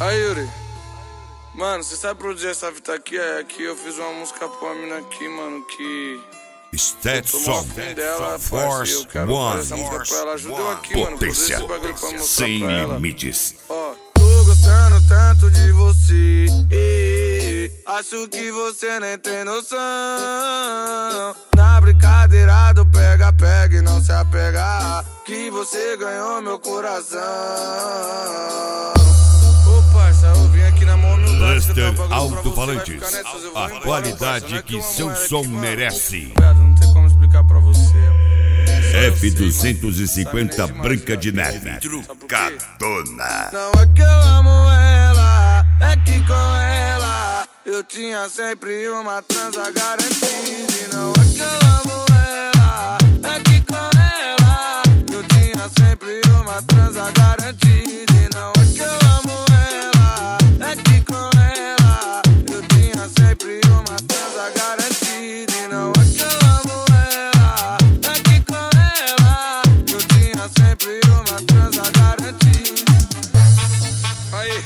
Aí, Yuri, mano, você sabe produzir essa fita aqui? Aqui eu fiz uma música pra uma mina aqui, mano, que... Stetson, dela, Force eu quero One, fazer essa música pra ela. Ajuda eu aqui, mano, potência, esse bagulho pra mostrar sem pra ela. limites. Ó, tô gostando tanto de você, acho que você nem tem noção. Na brincadeira do pega-pega e não se apegar, que você ganhou meu coração. Ô parça, eu vim aqui na mão humildade. Luster Alto-Falantes, a qualidade que seu som merece. Não tem como explicar pra você. F250 Branca de Neve, trucadona. Não é que eu amo ela, é que com ela eu tinha sempre uma transa garantida. E não é que eu amo ela, é que com ela eu tinha sempre uma transa garantida. E não é que eu amo ela, é que com ela eu tinha sempre uma transa garantida. E não é que eu amo ela, é que com ela eu tinha sempre uma transa garantida. Aí,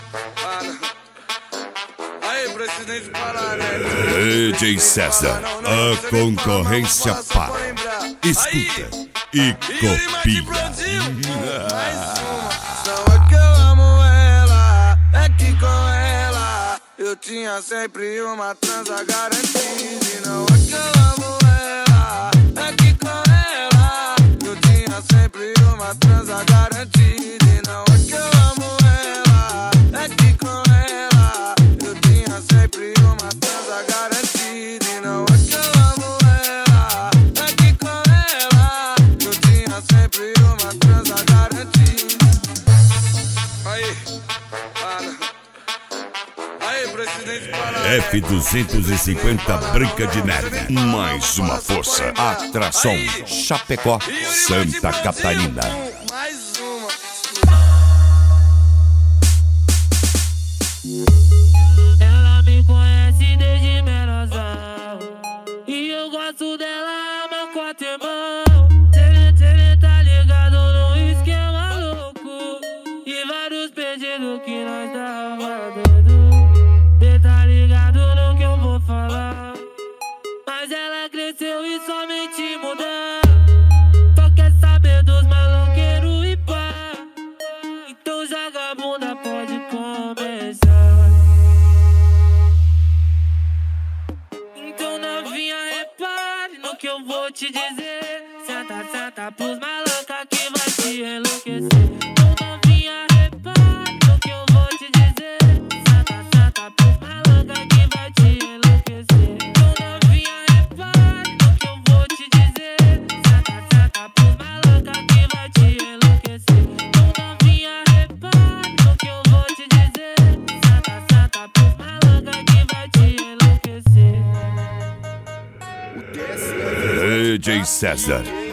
aí, presidente parar, né? DJ César, a concorrência para. Escuta e copia. Não é que eu amo ela, é que com ela eu tinha sempre uma transa garantida. E não é que eu amo ela, é que com ela eu tinha sempre uma transa garantida. E não é que eu amo ela, é que com ela eu tinha sempre uma transa garantida. E não é que eu amo ela, é que com ela eu tinha sempre uma transa garantida. Aí, aí, presidente parar. F250 Branca de Neve, mais uma força. Atração Chapecó, Santa Catarina. Mais uma. Ela me conhece desde menorzão e eu gosto dela, ama quatro irmãos. Cê tá ligado no esquema louco e vários pedidos que nós tava dando. Cê tá ligado no que eu vou falar, mas ela cresceu e somente mudar. Só quer saber dos maloqueiros e pá, então joga a bunda, pode começar. Então novinha, repare no que eu vou te dizer. Senta, senta pros malanca que vai te enlouquecer. Então novinha, repare no que eu vou te dizer. Senta, senta pros malanca que vai te enlouquecer. Então novinha, repare no que eu vou te dizer. Senta, senta pros malanca que vai te enlouquecer. Então novinha, repare no que eu vou te dizer. Senta, senta pros malanca que vai te enlouquecer. DJ César,